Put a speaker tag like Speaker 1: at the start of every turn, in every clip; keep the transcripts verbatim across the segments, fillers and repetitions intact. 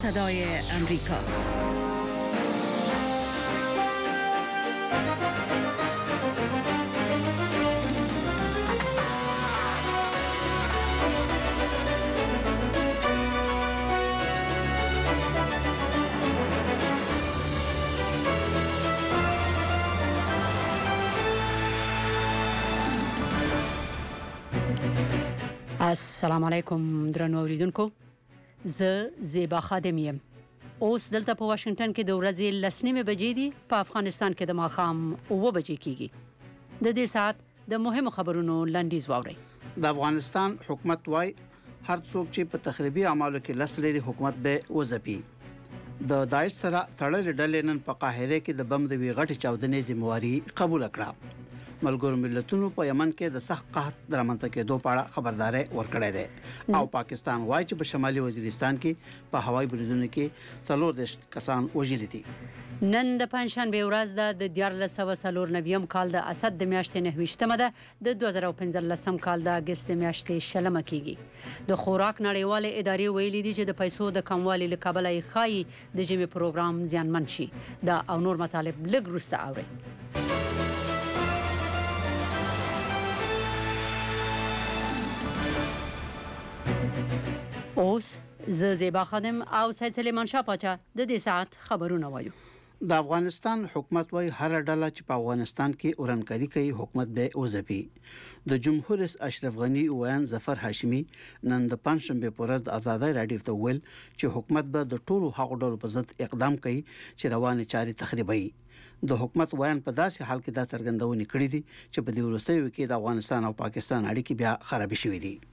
Speaker 1: صدای امریکا. السلام علیکم درنو اوریدونکو، زه زیبا خادم یم. اوس دلته په واشنگټن کې د ورځې لسنیمه بجې دي، په افغانستان کې د ماښام اوه بجې کیږي. د دې ساعت د مهمو خبرونو لنډیز واورئ.
Speaker 2: د افغانستان حکومت وايي هر څوک چې په تخریبي اعمالو کې لاس لري حکومت به وځپي. د داعش سره تړلې ډلې نن په قاهره کې د بم د وی غټي چاودنې ذمہواری قبول کړه. ملګرو ملتونو په یمن کې د سخت قحط درمنته کې دوه پاړه خبرداري ورکړې ده او پاکستان وايي چې په شمالي وزیرستان کې په هوایي بریدونو کې څلور دیش کسان وژل دي.
Speaker 1: نن د پنځشنبه ورځ ده، د دیارلس سوه څلور نویم کال د اسد د میاشتې نهویشتمه ده، د دوه زره پنځلسم کال د اگست میاشتې شلمه کیږي. د خوراک نړیواله ادارې ویلي دي چې د پیسو د کموالي له کبله یې خای د جمی پروګرام زیانمن شي. دا او نور مطالب لږ وروسته اورئ. اوس زه زیبا خادم او سید سلیمان شاه پاچا د دې ساعت خبرونه وایو.
Speaker 2: د افغانستان حکومت وايي هر ډله چې په افغانستان کې اورنکري کوي حکومت به وځپي. د جمهور رئیس اشرف غنی او ان ظفر هاشمي نن د پنځشنبه په ورځ د ازادۍ راډیو ته ویل چې حکومت به د ټولو حق ډلو په ضد اقدام کوي چې روانه چاري تخریبوي. د حکومت ویان په داسې حال کې دا څرګندونه کړې دي چې په دې وروستیو کې د افغانستان او پاکستان اړیکې بیا خراب شوې دي.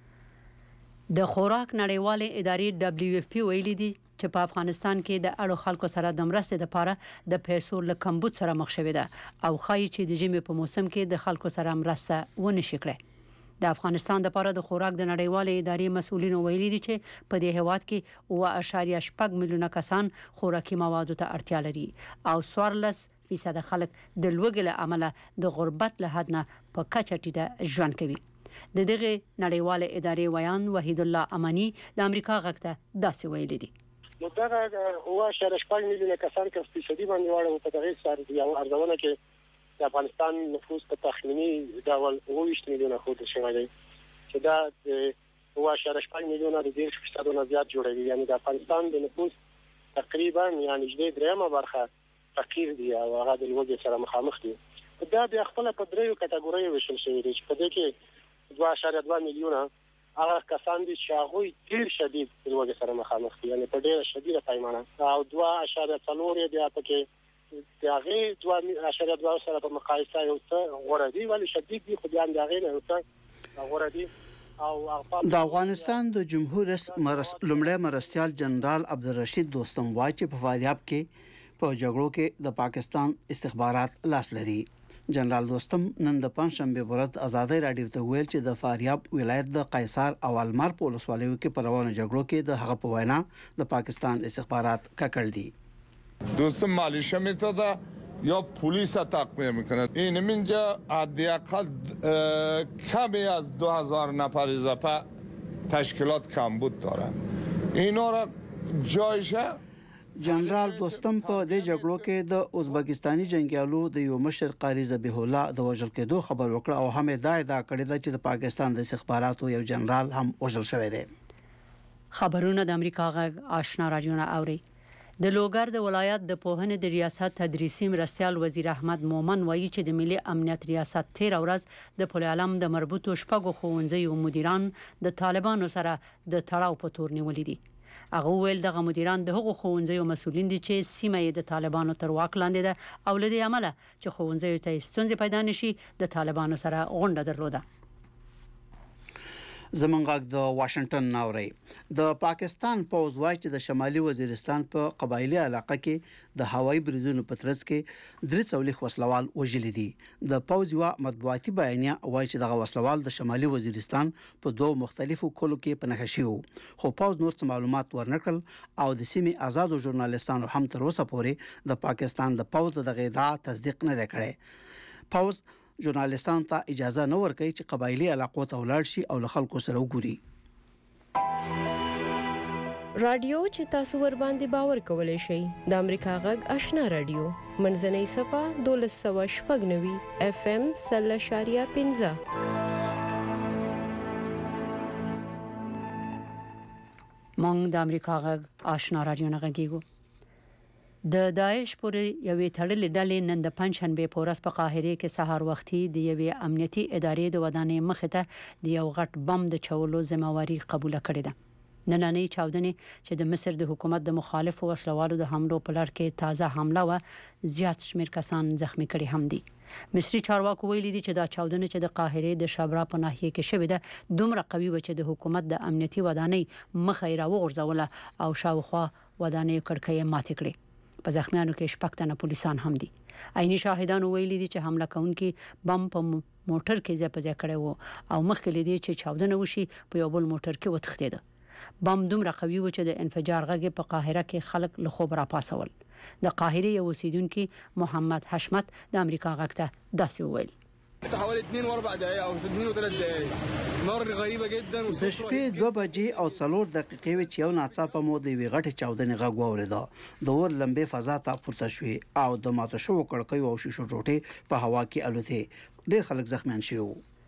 Speaker 1: د خوراک نړیواله ادارې دبليو اف پی ویلي دي چې په افغانستان کې د اړو خلکو سره د مرستې لپاره د پیسو له کمبود سره مخ شوې ده او خایي چې د ژمي په موسم کې د خلکو سره مرسته ونه شي کړې. د افغانستان لپاره د خوراک د نړیواله ادارې مسؤلین ویلي دي چې په دې هیواد کې اوه اعشاریه شپږ میلیونه کسان خوراکي موادو ته اړتیا لري او څوارلس فیصد خلک د لوږې له امله د غربت له حد نه په کچه ټیټه ژوند کوي. د دغه نړیواله ادارې ویان وحید الله امانی د امریکا غږ ته داسې ویلي دي.
Speaker 3: نو دا اوه اعشاریه شپږ میلیونه کسان چې فیصدي باندې واړه په دغه سره یو ارزونه کې د افغانستان نفوس په تخمینی ډول اوه ویشت میلیونه خود شوی دی چې دا اوه اعشاریه شپږ میلیونه د دېرش فیصد نه زیات جوړوي. یعنی د افغانستان د نفوس تقریبا یعنی نږدې دریمه برخه فقیر دي او هغه د لوږې سره مخامخ دي. دا بیا خپل په دریو کټګوریو ویشل شوی دی چې په دې کې دوه اعشاریه دوه میلیونه هغه کسان دي چې هغه ډیر شدید د لوږې سره مخامخ دي، یعنی په ډیره شدیده پیمانه، او دوه اعشاریه څلور یې بیا پکې د هغې دوه اعشاریه دوه سره په مقایسه یو څه غوره دي، ولی شدید دي خو بیا د هغې نه یو څه غوره دي.
Speaker 2: د افغانستان د جمهور رئیس مرس لومړی مرستیال جنرال عبدالرشید دوستم وايي چې په فاریاب کې په جګړو کې د پاکستان استخبارات لاس لري. جنرال دوستم نن د پنځشنبه په ورځ ازادۍ راډیو ته ویل چې د فاریاب ولایت د قیصار او المار په ولسوالیو کې په روانو جګړو کې د هغه په وینا د پاکستان استخبارات ککړ دي.
Speaker 4: دوستم مالیشه میتاده یا پلیس تقویه میکنه. این منجا حداقل کمی از دو هزار نفر اضافه تشکیلات کمبود داره. اینا را جایشه
Speaker 2: جنرال دوستم په دې جګړو کې د ازبکستاني جنگیالو د یو مشر قاری ذبیح الله د وژل کېدو خبر وکړ او هم دا ادعا کړې ده چې د پاکستان د استخباراتو یو جنرال هم وژل شوی دی.
Speaker 1: خبرونه د امریکا غږ آشنا رادیو نه اوري. د لوګر د ولایت د پوهنې د ریاست تدریسي مرستیال وزیر احمد مومن وایي چې د ملي امنیت ریاست تیر ورځ د پل علم د مربوطو شپږو ښوونځیو مدیران د طالبانو سره د تړاو په تور نیولې دي. هغه ویل دغه مدیران د هغو ښوونځیو مسؤلین دي چې سیمه یې د طالبانو تر واک لاندې ده او له دې امله چې ښوونځیو ته ستونزې پیدا نشي د طالبانو سره غونډه درلوده.
Speaker 2: زمونږ د واشنگټن ناوري د پاکستان پوز وايي چې د شمالي وزیرستان په قبایلی علاقه کې د هوایي بریدونو په ترڅ کې درې څولې وسلوال وژل دي. د پوز یو مطبوعاتي بیانیه وايي چې دغه وسلوال د شمالي وزیرستان په دوه مختلفو کلو کې پنهښ شو، خو پوز نور څه معلومات ورنکړل او د سیمې آزادو ژورنالیستانو هم تر اوسه پورې د پاکستان د پوز دغه ادعا تصدیق نه کړي. پوز ژورنالیستان ته اجازه نه ورکوي چې قبایلی علاقو ته ولاړ شي او له خلکو سره وګوري.
Speaker 5: رادیو چې تاسو ور باندې باور کولای شئ د امریکا غږ آشنا رادیو منځنۍ صفه دولس سوه شپږ نوي اف ام سل اشاریه پنځه.
Speaker 1: مونږ د امریکا غږ آشنا رادیو نه غږیږو. د داعش پورې یوې تړلې ډلې نن د پنځشنبه په ورځ په قاهره کې سهار وختي د یوې امنیتي ادارې د ودانۍ مخې ته د یو غټ بم د چولو ذمہواری قبول کړې ده. نننۍ چاودنې چې د مصر د حکومت د مخالفو وسلوالو د حملو په لړ کې تازه حمله و زیات شمېر کسان زخمی کړي هم دي. مصري چارواکو ویلي دي چې دا چاودنه چې د قاهره د شبرا په ناحیه کې شوې ده دومره قوي و چې د حکومت د امنیتي ودانۍ مخه یې راوغورځوله او شاوخوا ودانۍ کړکۍ ماتې کړې. په زخمیانو کې شپږ تنه پولیسان هم دي. عیني شاهدانو ویلي دي چې حمله کوونکي بم په موټر کې ځای په ځای کړی و او مخکې لیدي چې چاودنه وشي په یو بل موټر کې وتښتید. بم دومره قوي و چې د انفجار غږ په قاهره کې خلک له خوب را پاسول. د قاهره یو اوسیدونکو محمد حشمت د امریکا غږ ته داسې وویل:
Speaker 6: حوالي اثنين واربع دقائق او اثنين وثلاث دقائق نار غريبه جدا.
Speaker 2: د شپې دوه بجې او څلور دقیقې وچ یو ناڅاپه مو د وی غټه چاودنې غږ واورېده. د ور لمبې فضا ته پورته شوې او د ماته شو کړکۍ او شیشو ټوټې په هوا کې الوتې. ډېر خلک زخمیان شوي.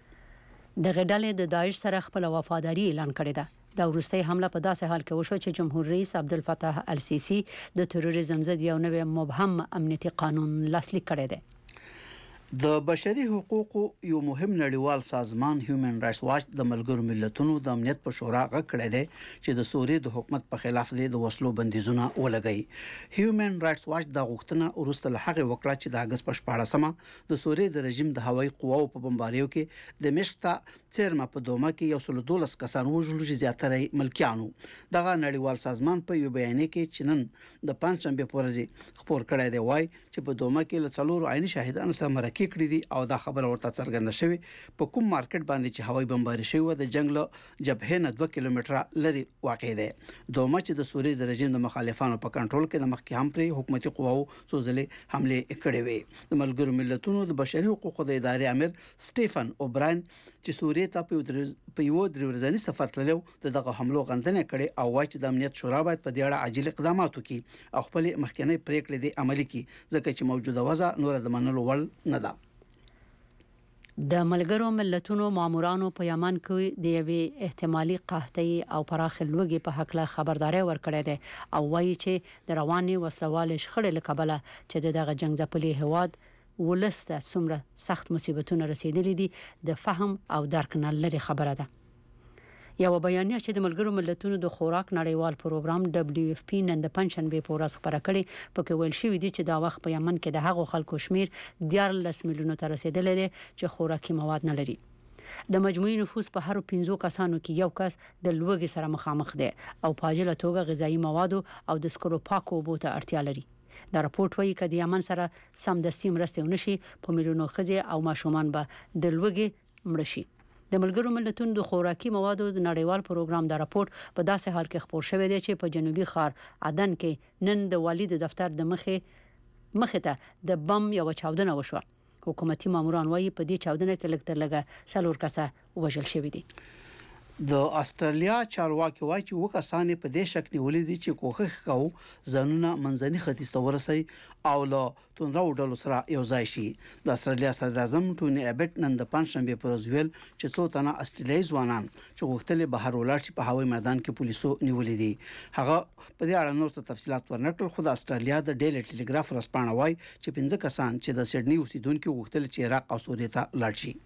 Speaker 1: د غډلې د داعش سره خپل وفاداری اعلان کړی ده. دا وروستي حمله په داسې حال کې وشو چې جمهور رئیس عبدالفتاح السیسی د تروریزم ضد یو نوی مبهم امنیتي قانون لاسلیک کړی دی.
Speaker 2: د بشري حقوقو یو مهم نړیوال سازمان هیومن رائټس واچ د ملګرو ملتونو د امنیت په شورا غږ کړی دی چې د سوریې د حکومت په خلاف د وسلو بندیزونه ولګي. هیومن رائټس واچ د غوښتنه ورسته له هغه وکړه چې د اگست په شپاړسمه د سوریې د رژیم د هوایي قواو په بمباریو کې د مشق ته چیرمه په دومه کې یو سل دولس کسان وژل چې زیاتره ملکیانو. دغه نړیوال سازمان په یو بیان کې چې نن د پنځشنبه په ورځ خبر کړی دی وای چې په دومه کې له څلورو عیني شاهدانو سره مرکه کړی دي او دا خبره ورته څرګنده شوې په کوم مارکیټ باندې چې هوایي بمباری شوی د جنگ له جبهې نه دوه کیلومتره لري واقع دی. دومه چې د سوریې د رژیم د مخالفانو په کنټرول کې د مخکې هم پر حکومتي قواو سوزلې حمله کړې وي. د ملګرو ملتونو د بشري حقوقو د ادارې امیر سټيفن اوبراین چې سوریې ته په یو درورځنی سفر تللو دغه حملو غندنه کړي او وايي چې د امنیت شورا باید په دې اړه عاجل اقدامات وکړي او خپل مخکنی پریکړې د عملي کړي ځکه چې موجوده وضع نور د منلو وړ نه ده.
Speaker 1: د ملګرو ملتونو مامورانو په یمن کې د یوې احتمالي قحطۍ او پراخ لوږې په حق له خبرداري ورکړې ده او وایي چې د رواني وسلوال شخړې له کبله چې دغه جنگ ځپلي هواد ولسته څومره سخت مصیبتونه رسیدلې دي د فهم او درک نه لري خبره ده. یو بیانیه چې د ملګرو ملتونو د خوراک نړیوال پروګرام دبليو اف پی نن د پنځشنبه په ورځ خبره کړې پکې ویل شوی دی چې دا وخت په یمن کې د هغو خلکو شمیر دیارلس میلیونو ته رسیدلی دی چې خوراکي مواد نه لري. د مجموعي نفوس په هر پنځو کسانو کې یو کس د لوږې سره مخامخ دی او په عاجله توګه غذایی مواد او د سکرو پاکو اوبو ته اړتیا لري. دا راپورټ وایي چې د یمن سره سمدستي مرسته ونشي په میلیونو ښځې او ماشومان به د لوږې مړ شي. د ملګرو ملتونو د خوراکي موادو د نړیوال پروګرام دا راپورټ په داسې حال کې خبر شوی دی چې په جنوبي ښار عدن کې نن د والي د دفتر د مخې مخې ته د بم یو چاودنه وشوه. حکومتي ماموران وایي په دې چاودنه کې لږ تر لږه څلور کسه وژل شوي دي.
Speaker 2: د استرالیا چارواکي وایي چې وکاسان په دې شک نیولې دي چې کوښښ کوي ځانونه منځني ختیځ ته ورسي او له توندرو ډلو سره یو ځای شي. د استرالیا صدر اعظم ټوني ابټ نن د پنځشنبه پر ورځ ویل چې څو تنه استرالیایي ځوانان چې غوښتل بهر ولاړ شي په هوایي میدان کې پولیسو نیولې دي. هغه په دې اړه نور څه تفصيلات ورنکړل خو د استرالیا د ډیلی ټلګراف رسپانه وایي چې پنځه کسان چې د سیډني اوسیدونکو غوښتل چې عراق او سوریې ته لاړ شي.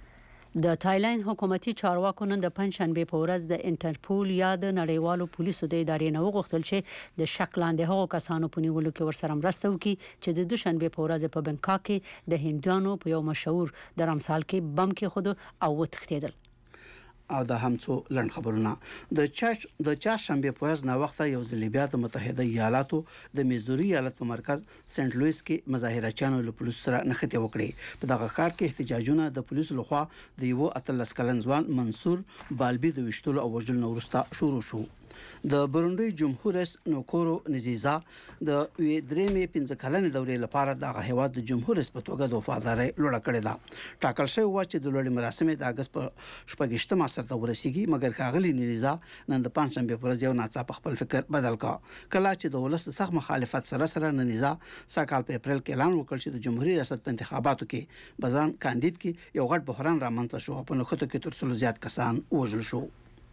Speaker 1: د تایلند حکومتي چارواکو نن د پنځشنبه په ورځ د انټرپول یا د نړیوالو پولیسو د ادارې نه وغوښتل چې د شک لاندې هغو کسانو په نیولو کې ورسره مرسته وکړي چې د دوشنبه په ورځ په بنکاک کې د هندیانو په یو مشهور درمسال کې بم کې خود او وتښتیدل.
Speaker 2: او د همڅو لړن خبرونه د چارچ د چهارشنبه په ورځ نه وخت یو ځل بیا د متحده ایالاتو د میزوري ایالت په مرکز سنت لویس کې مظاهرچیانو له پولیسو سره نښتې وکړې. په دغه ښار کې احتجاجونه د پولیسو لخوا د یو اتلس کلن ځوان منصور بالبي د وشتلو او وژلو وروسته شروع شو. د برونډي جمهور رئیس نوکورو نزیزا د وی درېمې پنځه کلنې دورې لپاره د هیواد د جمهور رئیس په توګه د وفادارۍ لوړه کړې ده. ټاکل شوی و چې د لوړې مراسم د اگست په شپږشتمه سرته ورسیږي، مګر ښاغلي نزیزا نن د پنځشنبه پر ورځ یو ناڅاپه خپل فکر بدل کړ. کله چې د ولس سخت مخالفت سره سره نزیزا ساکال په اپریل کې اعلان وکړ چې د جمهوریت ریاست په انتخاباتو کې بزان کاندید کې یو غټ بحران رامنځته شو، په نخښتو کې تر څلو زیات کسان وژل شو.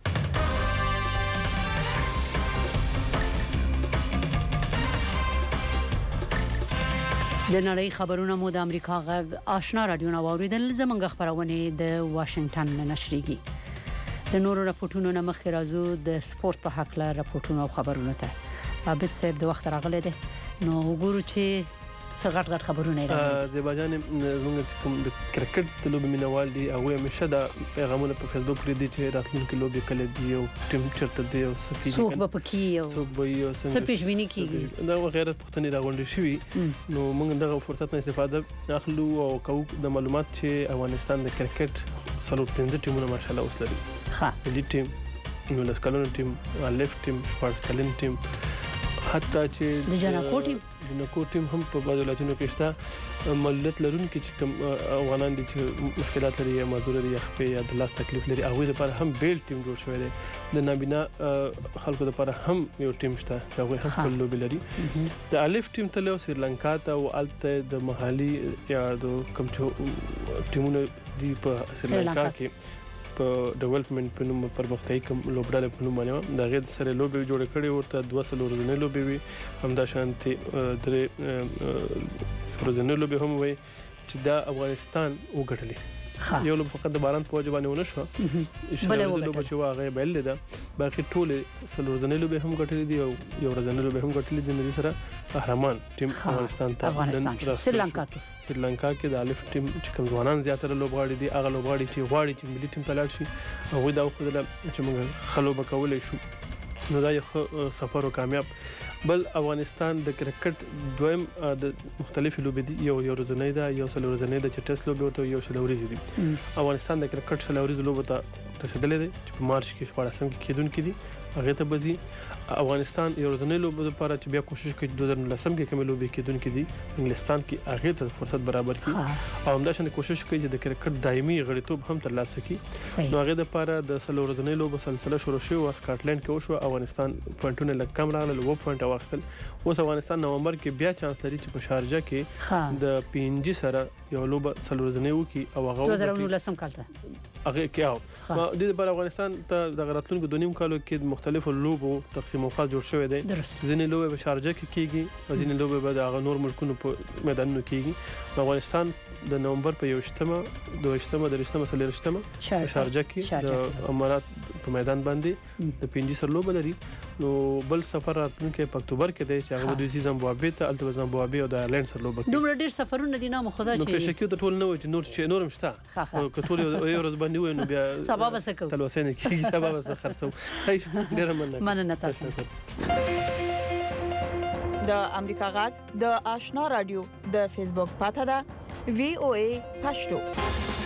Speaker 1: د نړۍ خبرونه مو د امریکا غږ آشنا رادیو نو اوریدل. زمونږ خبرونه د واشنگټن نه نشریږي. د نورو راپورټونو نه مخکې راځو د سپورت په حق له راپورټونو او خبرونو ته. عابد صاحب د وخت راغله ده نو وګورو چې څه غټ غټ خبرونه راغلي.
Speaker 7: د باجان زموږ کوم د کرکټ د لوبې مینوال دي او همیشه د پیغامونه په فیسبوک لري چې راتلونکي لوبې کله دی او ټیم چرته دی او سفیر
Speaker 1: څوک به پکې او
Speaker 7: څوک به یو
Speaker 1: څه پیشبینی کیږي
Speaker 7: دا غیرت پښتني راغونډي شوی. نو موږ دغه فرصت نه استفاده اخلو او کوو د معلومات چې افغانستان د کرکټ څلور پنځه ټیمونه ماشاءالله اوس لري. ها ملي ټیم، نولس کلن ټیم، الف ټیم، شپږ کلن ټیم، حتی چې
Speaker 1: د جنکو ټیم
Speaker 7: د جنکو ټیم هم په بعضو ولایتونو کې شته. ملت لرونکي چې کوم افغانان دي چې مشکلات لري یا معذور دي یا خپې یا د لاس تکلیف لري هغوی لپاره هم بیل ټیم جوړ شوی دی. د نابینا خلکو لپاره هم یو ټیم شته چې هغوی هم خپل لوبې لري. د الف ټیم تللی سریلانکا ته او هلته د محلي یا د کوم چې ټیمونه دي په سریلانکا کې په ډیولپمنٹ په نوم پرمختیایي کوم لوبډاله په نوم باندې د غیر سره لوبې جوړ کړي ورته دوه سلو ورځې لوبې وي همدا شانتي درې ورځې لوبې هم وي چې دا افغانستان وګټلې. یو لوب فقط د باران په وجه باندې ونه شو، اشاره لوب چې واغې بل ده باقي ټول سلو ورځې لوبې هم ګټلې دي او یو ورځې لوبې هم ګټلې دي. نو سره قهرمان ټیم افغانستان ته
Speaker 1: سریلانکا کې
Speaker 7: سریلانکا کې د الف ټیم چې کوم ځوانان زیاتره لوبغاړي دي هغه لوبغاړي چې غواړي چې ملي ټیم ته لاړ شي هغوی دا وښودله چې موږ ښه لوبه کولی شو. نو دا یو سفر او کامیاب. بل افغانستان د کرکټ دویم د مختلفې لوبې دي، یو یو ورځنۍ ده، یو سل ورځنۍ ده چې ټیسټ لوبې ورته یو شل ورځې دي. افغانستان د کرکټ شل ورځې لوبو ته رسېدلی دی چې په مارچ کې شپاړسم کې کېدونکي دي هغې ته به ځي. افغانستان یو ورځنۍ لوبو لپاره چې بیا کوشش کوي دوه زره نولسم کې کومې لوبې کېدونکي دي انګلستان کې هغې ته فرصت برابر کړي او همداشان کوشش کوي چې د کرکټ دایمي غړیتوب هم ترلاسه کړي. نو هغې دپاره د سل ورځنۍ لوبو سلسله شروع شوې وه، سکاټلینډ کې وشوه. افغانستان پوینټونه لږ کم راغلل، اووه پوینټه واخیستل. اوس افغانستان نومبر کې بیا چانس لري چې په شارجه کې د پي ان جي سره یو لوبه سل ورځنۍ وکړي او هغه
Speaker 1: دوه زره نولسم کال ته
Speaker 7: هغې کې او د دې لپاره افغانستان ته د راتلونکو دوه نیم کالو کې د مختلفو لوبو تقسیم اوقات جوړ شوی دی. ځینې لوبې په شارجه کې کېږي او ځینې لوبې به د هغه نور ملکونو په میدانونو کېږي. افغانستان د نومبر په یوشتمه، دوهشتمه، درویشتمه، څلېرویشتمه په شارجه کې د امارات په میدان باندې د پي ان جي سره لوبه لري. نو بل سفر راتلونکی په اکتوبر کې دی چې هغه به دوی ځي زمبابوې ته، هلته به زمبابوې او د آیرلینډ سره لوبه کوي.
Speaker 1: دومره ډېر سفرونه دي نه خدا چې
Speaker 7: نو پیشکیو ته ټول نه وایي چې نور چې نور هم شته که ټول یو ورځ باندې وایي نو بیا
Speaker 1: سبا به څه کوو
Speaker 7: تلوسه نه کېږي، سبا به څه خرڅوو. صحیح، ډېره مننه
Speaker 1: مننه تاسو.
Speaker 8: د امریکا غږ د آشنا رادیو د فیسبوک پاته ده وی او ای پښتو.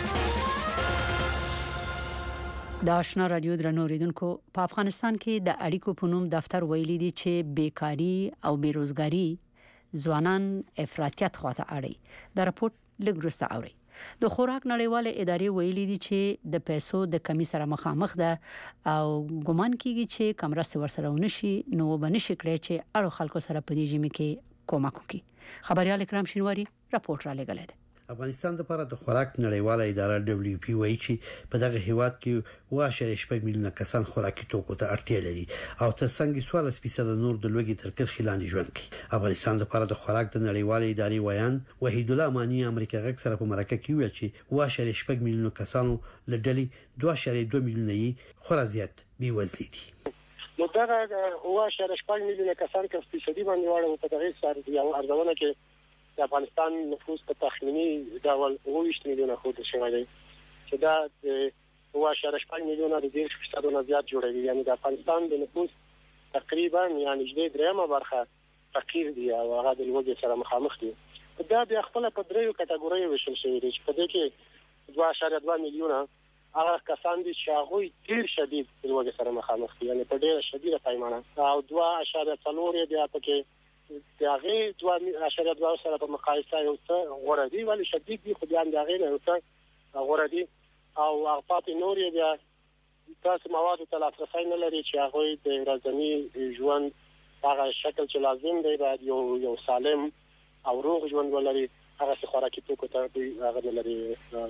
Speaker 1: د آشنا رادیو درنو اوریدونکو، په افغانستان کې د اړیکو په نوم دفتر ویلي دي چې بیکاری او بیروزګاری ځوانان افراطیت خواته اړي. دا راپورټ لږ وروسته اوري. د خوراک نړیواله ادارې ویلي دي چې د پیسو د کمی سره مخامخ ده او ګومان کیږي چې کمرسته ورسره ونشي نو بنشي کړی چې اړو خلکو سره په دې جمی کې کومک وکړي. خبريال اکرام شینواری راپورټ را لګلې ده.
Speaker 2: افغانستان لپاره د خوراک نړیواله اداره دبليو پی وایي چې په دغه هیواد کې واشه شپږ میلیونه کسان خوراکي توکو ته اړتیا لري او ترڅنګ څوارلس فیصد نور د لوږې تر کرښې لاندې ژوند کوي. افغانستان لپاره د خوراک د نړیواله ادارې ویان وحید الله امانی امریکا غږ سره په مرکه کې ویل چې واشه شپږ میلیونه کسانو لډلې دوه اعشاریه دوه میلیونه یې خورا زیات بیوزلي دي.
Speaker 3: نو دا واشه شپږ میلیونه کسان کې فیصدي باندې واړه په دغه سره دی او ارزونه کې د افغانستان نفوس په تخمینی ډول اووه میلیونه خود شوی دی چې دا د واشه شپږ میلیونه د دېرش فیصد نه زیات جوړوي. یعنی د افغانستان د نفوس تقریبا یعنی د دریمه برخه فقیر دی او هغه د لوږې سره مخامخ دي. دا بیا خپل په دریو کټګوریو ویشل شوی دی چې په دې کې دوه اعشاریه دوه میلیونه هغه کسان دي چې هغه ډیر شدید لوګي سره مخامخ دي یعنی په ډیره شدیده پیمانه او دوه اشاریه څلور دی پکې د هغه دوه اشاریه دوه سره په مقایسه یو څه غوړه دي ولی شدید دي خو بیا د هغه نه یو څه غوړه دي او هغه نور بیا تاسو مواد ته لاسرسي نه لري چې هغه د ورځنی ژوند هغه شکل چې لازم دی باید یو یو سالم او روغ ژوند ولري هغه څه خوراکي توکو ته هغه نه لري.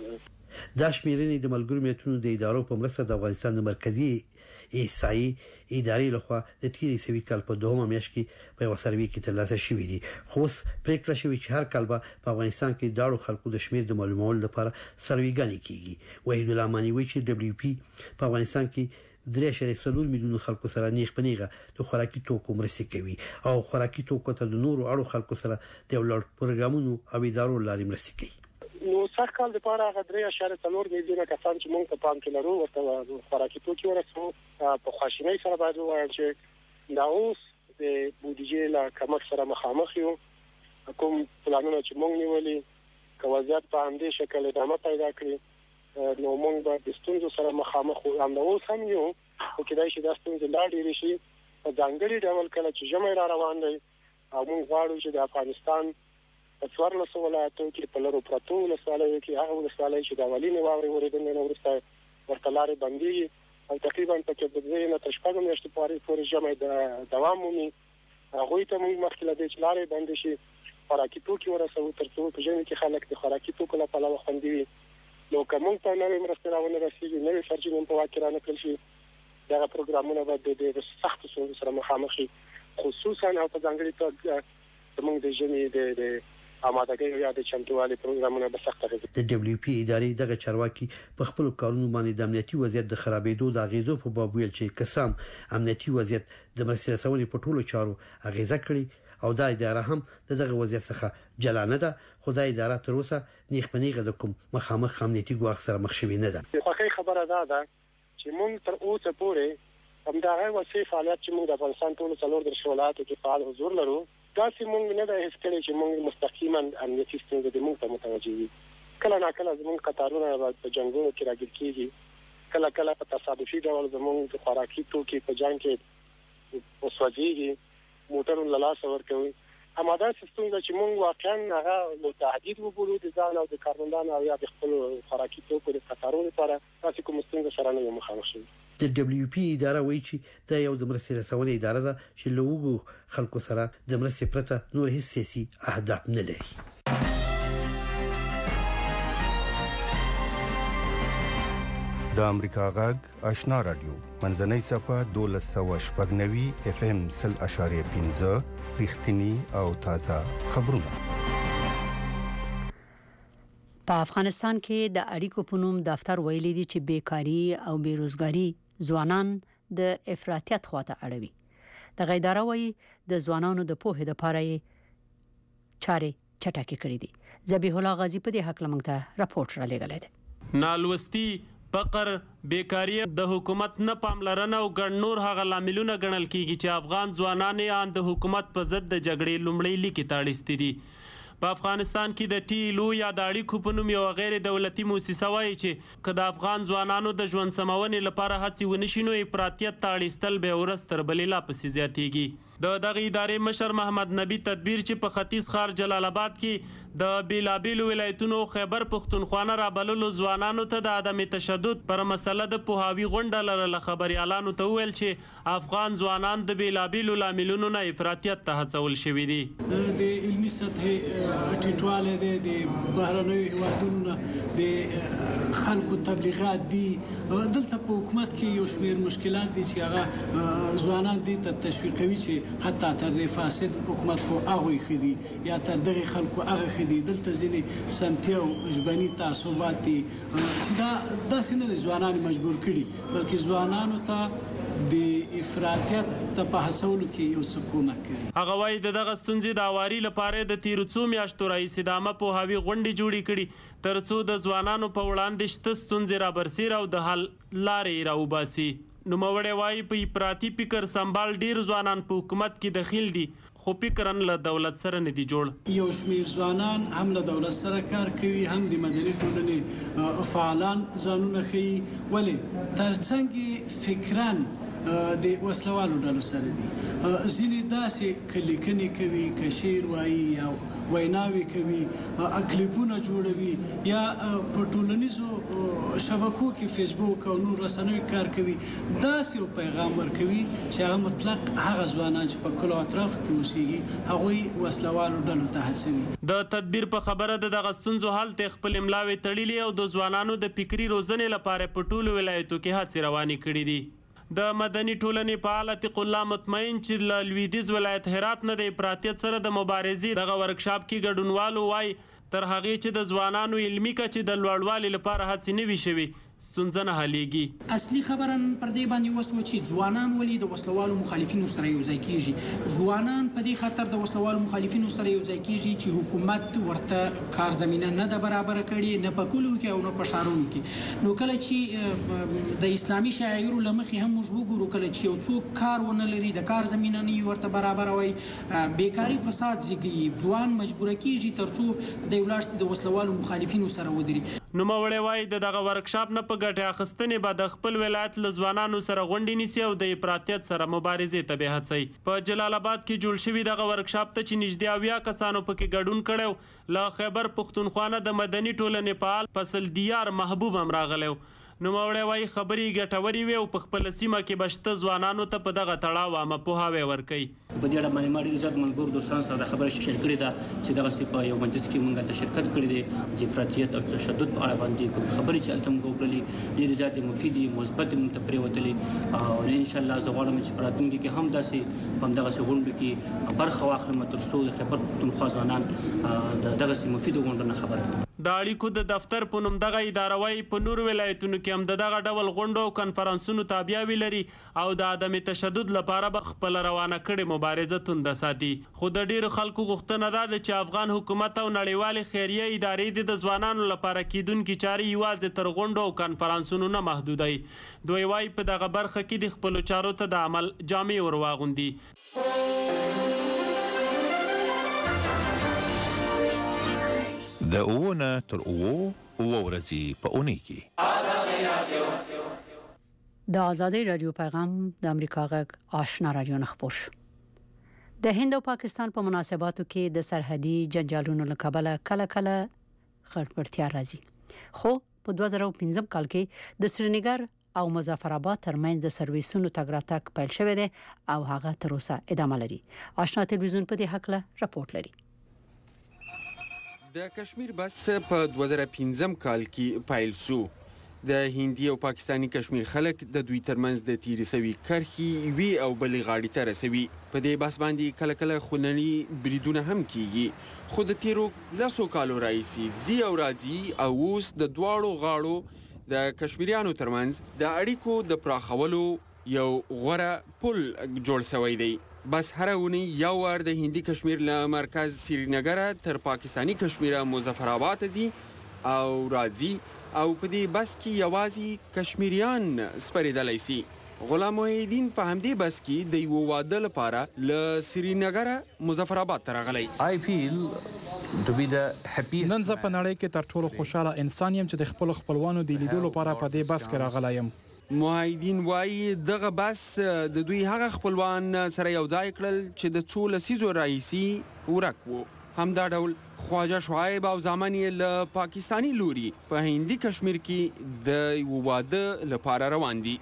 Speaker 2: دا شمیرنې د ملګرو ملتونو د ادارو په مرسته د افغانستان د مرکزی احصایي ادارې لخوا د تیرې سوي کال په دوهمه میاشت کې په وسروي کې ترلاسه شوې دي. خو پریکړه شوې چې هر کال به په افغانستان کې داړو خلکو د شمیر د معلومولو لپاره سرویګانې کیږي. وحید الله مانی وایي چې دبليو پی په افغانستان کې درې شری سلور میلیون خلکو سره نیغ پنیغه د خوراکي توکو مرسته کوي او خوراکي توکو ته د نورو اړو خلکو سره د ولر پروګرامونو او ادارو لارې مرسته کوي.
Speaker 3: نو څخه کال د پاره غدري اشاره څلور میلیونه کسان چې مونږ ته پام کې لرو ورته خوراکي توکي ورسو په خواشینۍ سره باید وایي چې دا اوس د بودیجې لا کمک سره مخامخ یو کوم پلانونه چې مونږ نیولې کوازات په همدې شکل ادامه پیدا کړي نو مونږ به د ستونزو سره مخامخ یو هم اوس هم یو او کله چې دا ستونزې لا ډېرې شي په ځانګړي ډول کله چې جمع را روان دي او مونږ غواړو چې د افغانستان په څوارلس ولایتو کې په لرو پرتو ولسوالۍ کې هغه ولسوالۍ چې د اولینې واورې ورېدل نه ورسته ورته لارې بندي او تقریبا په کې د دې نه تشکر میاشتې پورې پورې جمع د دوام مومي هغه ته موږ مخکې له دې چې لارې بند شي خوراکي توکي ورسوو ترڅو په ژوند کې خلک د خوراکي توکو لپاره خوندي وي. نو کوم ته نوې مرسته راونه رسیدي نوې سرچینې په واقع رانه کړل شي دا پروګرامونه به د سخت ستونزو سره مخامخ شي خصوصا او په ځانګړي توګه زموږ د ژمي د امادګۍ یا د چمتووالي پروګرامونه به سخت غوښتي.
Speaker 2: د دبليو پی ادارې دغه چارواکي په خپل کارونو باندې د امنیتي وضعیت د خرابېدو د اغیزو په باب ویل چې قسم امنیتي وضعیت د مرسته رسونې په ټولو چارو اغیزه کړي او دا اداره هم دغه وضعیت څخه جلا نه ده خو دا اداره تر اوسه نیغ پنیغه د کوم مخامخ امنیتي ګواښ سره مخ شوې نه ده.
Speaker 3: خو خبره ده ده چې مونږ تر اوسه پورې هم دا غوښتي وسیله فعالیت چې موږ د افغانستان ټول څلور د ولایتو کې فعال حضور لرو دا چې موږ نه ده هیڅ کله چې موږ مستقیما امنیتي ستونزې د موږ ته متوجه وي. کله نا کله زموږ قطارونه په جنگونو کې راګیر کیږي کله کله په تصادفي ډول زموږ د خوراکي توکي په جنگ کې وسوځيږي موټرونه له لاسه ورکوي. اماده ستونزه چې موږ واقعا هغه متعدد وګورو د ځان او د کارمندان او یا د خپل خوراکي توکو د قطارونو لپاره تاسو کوم ستونزه سره نه مخامخ شئ.
Speaker 2: د دبليو پی اداره وایي چې دا یو د مرستې رسونې اداره ده چې له وګړو خلکو سره د مرستې پرته نور هیڅ سیاسي اهداف نه لري.
Speaker 9: د امریکا غږ آشنا رادیو منځنۍ صفه دولس سوه شپږ نوي اف ام سل اشاریه پنځه رښتینی او تازه خبرونه.
Speaker 1: په افغانستان کې د اړیکو په نوم دفتر ویلي دي چې بیکاری او بیروزګاری ځوانان د افراطیت خواته اړوي. د غیداره وایي د ځوانانو د پوهې لپاره یې چارې چټکې کړې دي. ذبیح الله غازی په دې حق لمنګ ته راپورټ را لګلې ده.
Speaker 10: نالوستي فقر بیکاری د حکومت نه پاملرنه او ګڼ نور هغه لاملونه ګڼل کیږي چې افغان ځوانان یې د حکومت په ضد د جګړې لومړی لیکي تاړستې دي. په افغانستان کې د ټیلو یا د اړیکو په نوم یو غیر دولتي مؤسسه وایي چې که د افغان ځوانانو د ژوند سمونې لپاره هڅې ونشي نو افراطیت تاړیستل به ورځ تر بلې لا پسې زیاتېږي. د دغه ادارې مشر محمد نبی تدبیر چې په ختیځ ښار جلال آباد کې د بیلابیلو ولایتونو خیبر پښتونخوا نه رابللو ځوانانو ته د عدم تشدد پر مسله د پوهاوي غونډه لرله خبريالانو ته ویل چې افغان ځوانان د بیلابیلو لاملونو نه افراطیت ته هڅول شوي دي.
Speaker 11: د علمي سطحې ټیټوالی دی د بهرنیو هیوادونو نه د خلکو تبلیغات دي دلته په حکومت کې یو شمېر مشکلات دي چې هغه ځوانان دې ته تشویقوي چې حتی تر دې فاسد حکومت خو هغوی ښه دي یا تر دغې خلکو هغه ښه دي. دلته ځینې سمتي او ژبني تعصبات دي چې دا داسې نه دي ځوانان مجبور کړي بلکې ځوانانو ته د افراطیت ته په هڅولو کې یو څه کومک کوي.
Speaker 10: هغه وایي د دغه ستونزې د هواري لپاره د تیرو څو میاشتو راهیسې د عامه پوهاوي غونډې جوړې کړي تر څو د ځوانانو په وړاندې شته ستونزې رابرسېره او د حل لارې یې راوباسي. نوموړی وایي په افراطي فکر سمبال ډیر ځوانان په حکومت کې دخیل دي خو فکرن له دولت سره نه دي جوړ.
Speaker 11: یو شمیر ځوانان هم له دولت سره کار کوي هم د مدني ټولنې فعالان ځانونه ښیي ولې ترڅنګ فکران د وسلوالو ډلو سره دي. ځینې داسې کلیکنې کوي که شعر وایي یا ویناوي کوي کلیپونه جوړوي یا په ټولنیزو شبکو کې فیسبوک او نور رسنیو کار کوي داسې یو پیغام ورکوي چې هغه مطلق هغه ځوانان چې په کلو اطراف کې اوسېږي هغوی وسلوالو ډلو ته هڅوي.
Speaker 10: د تدبیر په خبره د دغه ستونزو حل ته خپل املاوې تړلې او د ځوانانو د فکري روزنې لپاره په ټولو ولایتو کې هڅې روانې کړې دي. د مدني ټولنې فعال عتیق الله مطمئن چې له لویدیځ ولایت هرات نه د افراطیت سره د مبارزې دغه ورکشاپ کې ګډونوالو وایي تر هغې چې د ځوانانو علمي کچې د لوړوالي لپاره هڅې نه وي شوي ستونزه نه حلیږي.
Speaker 12: اصلي خبره پر دې باندې وسوه چې ځوانان ولې د وسلوالو مخالفینو سره یو ځای کیږي. ځوانان په دې خاطر د وسلوالو مخالفینو سره یو ځای کیږي چې حکومت ورته کار زمینه نه ده برابر کړې نه په کلیو کې او نه په ښارونو کې. نو کله چې د اسلامي شعایرو له مخې هم موږ وګورو کله چې یو څوک کار ونه لري د کار زمینه نه ورته برابر وي بیکاري فساد زیږي ځوان مجبور کیږي ترڅو د ولاړ سي د وسلوالو مخالفینو سره ودري.
Speaker 10: نوموړی وایي د دغه ورکشاپ نه په ګټې اخیستنې به د خپل ولایت له ځوانانو سره غونډې نیسي او د افراطیت سره مبارزې ته به هڅوي. په جلال آباد کې جوړ شوي دغه ورکشاپ ته چې نږدې اویا کسانو پکې ګډون کړی له خیبر پښتونخوا نه د مدني ټولنې فعال فصل دیار محبوب هم راغلی. نوموړی وایي خبرې ګټورې وي او په خپله سیمه کې به شته ځوانانو ته په دغه تړاو عامه پوهاوی ورکوي.
Speaker 13: په دې اړه باندې ما ډېر زیات ملګرو دوستانو سره دا خبره شیر کړې ده چې دغسې په یو مجلس کې موږ هلته شرکت کړی دی د افراطیت او تشدد په اړه باندې کومې خبرې چې هلته موږ وکړلې ډېرې زیاتې مفیدې مثبتې موږ ته پرېوتلې او انشاءالله زه غواړم چې په راتلونکي کې هم داسې په همدغسې غونډو کې برخه واخلم تر څو د خیبر پښتونخوا ځوانان د دغسې مفیدو غونډو نه خبر کړي.
Speaker 10: د اړیکو د دفتر په نوم دغه اداره وایي په نورو ولایتونو کې هم د دغه ډول غونډو او کنفرانسونو تابعیاوې لري او د عدم تشدد لپاره به خپله روانه کړې مبارزه تونده ساتي. خو د ډیرو خلکو غوښتنه دا ده چې افغان حکومت او نړیوالې خیریه ادارې د ځوانانو لپاره کیدونکي چارې یوازې تر غونډو او کنفرانسونو نه محدودوي. دوی وایي په دغه برخه کې د خپلو چارو ته د عمل جامې ور واغوندي.
Speaker 14: د اوونه تر اوو اوه ورځې په اونۍ کې
Speaker 1: د آزادۍ رادیو پیغام د امریکا غږ آشنا رادیو نه خپور شو. د هند او پاکستان په مناسباتو کې د سرحدي جنجالونو له کبله کله کله خړپړتیا راځي. خو په دوه زره پنځم کال کې د سرینګر او مظفرآباد ترمنځ د سرویسونو تګ راتګ پیل شوی دی او هغه تر اوسه ادامه لري. آشنا تلویزیون په دې هکله راپورټ لري.
Speaker 15: د کشمیر بس په دوه زره پنځم کال کې پیل شو. د هندي او پاکستانی کشمیر خلک د دوی ترمنځ د تیرې سوي کرښې یوې او بلې غاړې ته رسوي. په دې بس باندې کله کله خونړي بریدونه هم کیږي خو د تیرو لسو کالو راهیسې ځي او راځي او اوس د دواړو غاړو د کشمیریانو ترمنځ د اړیکو د پراخولو یو غوره پل جوړ شوی دی. بس هر اونۍ یو وار د هندي کشمیر له مرکز سرینګر تر پاکستانی کشمیر مظفرآباد ته ځي او راځي او په دې بس کې یوازې کشمیریان سپرېدلی سي. غلام محیدین په همدې بس کې د یوه واده لپاره له سرینګر مظفرآباد ته راغلی.
Speaker 16: نن زه په نړۍ کې تر ټولو خوشحاله انسان یم چې د خپلو خپلوانو د لیدو لپاره په دې بس کې راغلی یم.
Speaker 15: محیدین وایي دغه بس د دوی هغه خپلوان سره یو ځای کړل چې د څو لسیزو راهیسې ورک وو. همدا ډول خواجه شعیب او زامن یې له پاکستانی لوري په هندي کشمیر کې د یوه واده لپاره روان دي.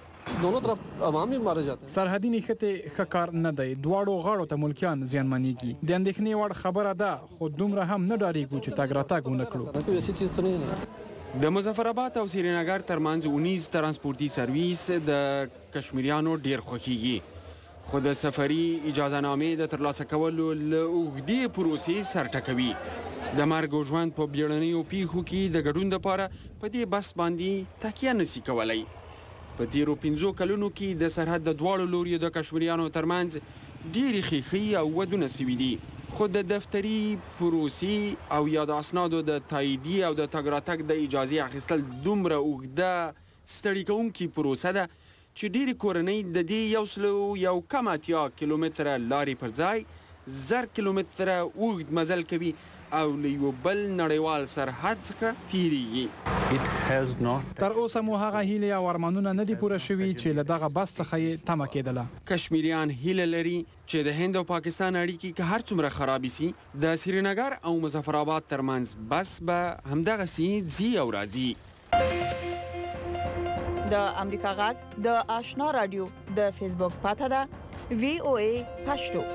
Speaker 16: سرحدي نښتې ښه کار نه دی. دواړو غاړو ته ملکیان زیانمنېږي. د اندېښنې وړ خبره ده خو دومره هم نه ډارېږو چې تګ راتګ ونه کړو.
Speaker 15: د مظفرآباد او سرینګر ترمنځ اونیز ترانسپورتي سرویس د کشمیریانو ډیر خوښیږي خو د سفري اجازه نامې د ترلاسه کولو له اوږدې پروسې سر ټکوي. د مرګ او ژوند په بیړنیو پیښو کې د ګډون لپاره په دې بس باندې تکیه نشي کولی. په تیرو پنځو کلونو کې د سرحد د دواړو لوریو د کشمیریانو ترمنځ ډېرې ښیښې او ودونه سوي دي خو د دفتري پروسې او یا د اسنادو د تاییدیې او د تګ راتګ د اجازې اخیستل دومره اوږده ستړي کوونکې پروسه ده چې ډېری کورنۍ د دې یو سلو یو کم اتیا کیلومتره لارې پر ځای زر کیلومتره اوږد مزل کوي او له یو بل نړیوال سرحد څخه تیریږي.
Speaker 16: تر اوسه مو هغه هیلې او ارمانونه نه دي پوره شوي چې له دغه بس څخه یې تمه کېدله.
Speaker 15: کشمیریان هیله لري چې د هند او پاکستان اړیکې که هر څومره خرابې سي د سرینګر او مظفرآباد ترمنځ بس به همدغسې ځي او راځي.
Speaker 8: د امریکا غږ د آشنا رادیو د فیسبوک پاته ده وی او ای پښتو.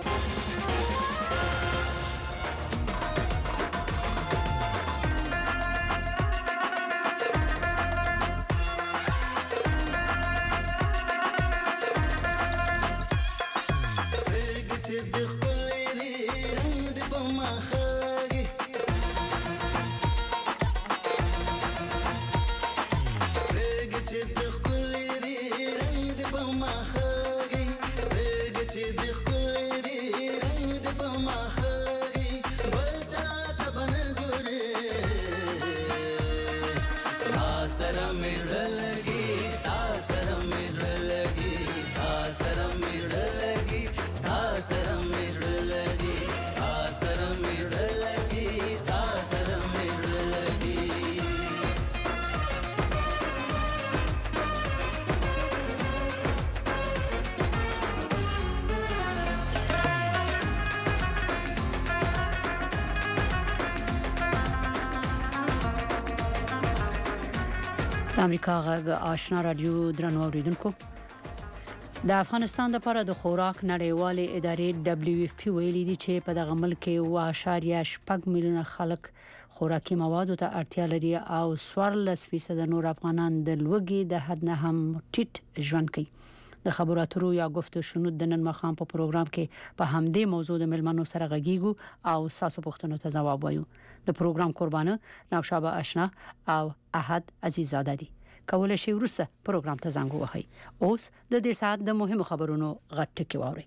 Speaker 1: امریکا غږ آشنا رادیو درنو اوریدونکو، د افغانستان لپاره د خوراک نړیوالې ادارې دبليو اف پی ویلي دي چې په دغه ملک کې اووه اعشاریه شپږ میلیونه خلک خوراکي موادو ته اړتیا لري او څوارلس فیصد نور افغانان د لوږې د حد نه هم ټیټ ژوند کوي. د خبرو اترو یا گفتگو شنود د نن مخام په پروګرام کې په همدې موضوع د ملمنو سره غږیږو او تاسو پوښتنو ته ځواب وایو. د پروګرام قربانه نوشابه آشنا او احد عزیزاده دي. کولای شئ ورسته پروګرام ته زنګ ووهئ. اوس د دې ساعت د مهمو خبرونو غټ ټکی واورئ.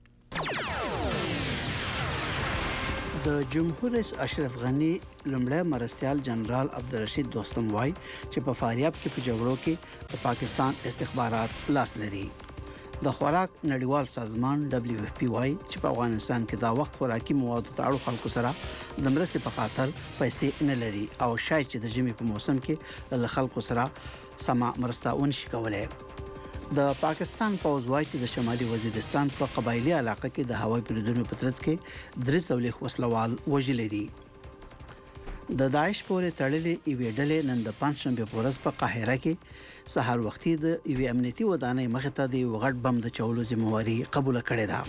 Speaker 2: د جمهور رئیس اشرف غنی لمړی مرستیال جنرال عبدالرشید دوستم وای چې په فاریاب کې په جګړو کې د پاکستان استخبارات لاس لري. د خوراک نړیوال سازمان دبليو اف پی وای چې په افغانستان کې دا وخت خوراکي مواد ته اړو خلکو سره د مرستې په خاطر پیسې نه لري او شاید چې د ژمي په موسم کې له خلکو سره سما مرسته ونشي کولای. د پاکستان پوځ وایي چې د شمالي وزیرستان په قبایلی علاقه کې د هوایي بریدونو په ترڅ کې درې سوه وسلوال وژل دي. د داعش پورې تړلې ایوې ډلې نن د پنځشنبه په ورځ په قاهره کې سحر وختي د ایوې امنیتي ودانۍ مخې ته د غټ بم د چولو ذمہواری قبول کړې ده.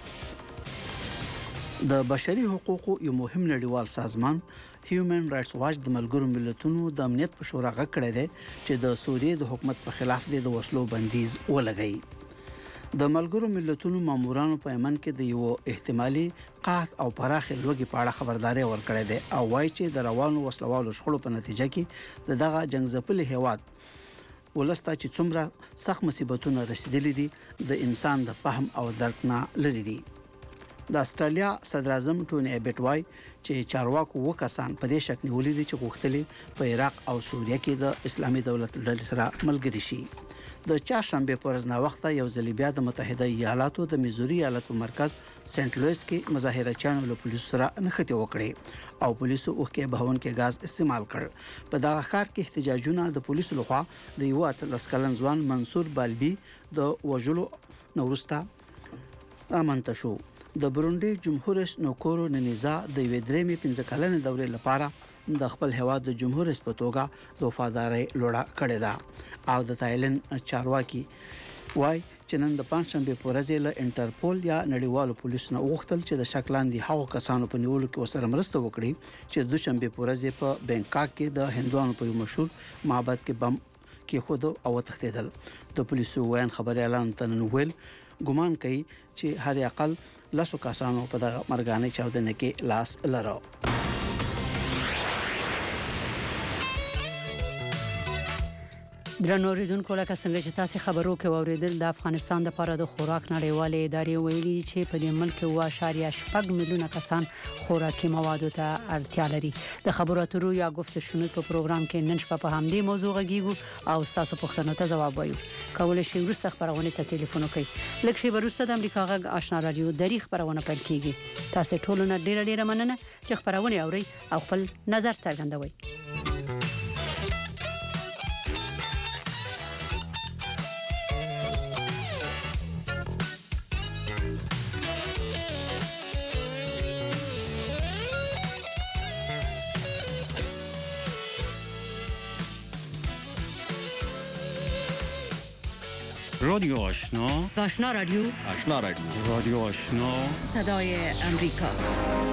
Speaker 2: د بشري حقوقو یو مهم نړیوال سازمان هیومن رائټس واچ د ملګرو ملتونو د امنیت په شورا غږ کړی دی چې د سوریې د حکومت په خلاف د وسلو بندیز ولګوي. د ملګرو ملتونو مامورانو په یمن کې د یو احتمالي قحط او پراخ لوږې په اړه خبرداري ورکړې ده او وایي چې د روانو وسلوالو شخړو په نتیجه کې د دغه جنگځپلي هیواد ولسته چې څومره سخت مصیبتونه رسیدلي دي د انسان د فهم او درک نه لري دي. د استرالیا صدر اعظم ټونی ایبټ وای چې چارواکو وکسان په دې شک نیولې دي چې غوښتلې په عراق او سوریه کې د اسلامي دولت ډلې سره ملګری شي. د چهارشنبه په ورځ نا وخت یو ځل بیا د متحده ایالاتو د میزوري ایالت په مرکز سنت لویس کې مظاهرچیانو له پولیسو سره نښتې وکړې او پولیسو اوخکې بهونکې غاز استعمال کړ. په دغه ښار کې احتجاجونه د پولیسو لخوا د یو اتلس کلن ځوان منصور بالبي د وژلو نورسته امنته شو. د برونډي جمهور رئیس نوکورو ننیزا د یوې درېمې پنځه کلنې دورې لپاره د خپل هواد د جمهور رئیس په توګه د وفادارۍ لوړه کړې ده او د تایلند چارواکي وای چې نن د پنځشنبه په ورځ له انټرپول یا نړیوالو پولیسو نه وغوښتل چې د شکلاندې هغو کسانو په نیولو کې وسره مرسته وکړي چې د دوشنبه په ورځ په بانکاک کې د هندوانو په مشهور معبد کې بم کې خود او تختیدل. د پولیسو وین خبري اعلان تنن ویل ګمان کوي چې هر اقل لاسو کسانو په دغه مرګانه چاودنه کې لاس لرو.
Speaker 1: درنو ریدونکو لکه څنګه چې تاسو خبرو کې اوریدل د افغانستان د لپاره د خوراک نړیوالې ادارې ویلي چې په دې ملک کې واش اعشاریه شپږ میلیونه کسان خوراکي موادو ته اړتیا لري. د خبرو اترو یا گفتشونو په پروګرام کې نن شپه په همدې موضوع غږیږو او تاسو پوښتنو ته ځواب وایو. کولای شئ وروسته خبرونه ته ټلیفون وکړئ. لکه شی وروسته د امریکا غږ آشنا رادیو دری خبرونه پیل کیږي. تاسو ټول نه ډیر ډیر مننه چې خبرونه اورئ او خپل نظر څرګندوي.
Speaker 17: رادیو آشنا
Speaker 1: آشنا رادیو
Speaker 17: آشنا رادیو رادیو آشنا
Speaker 1: صدای امریکا.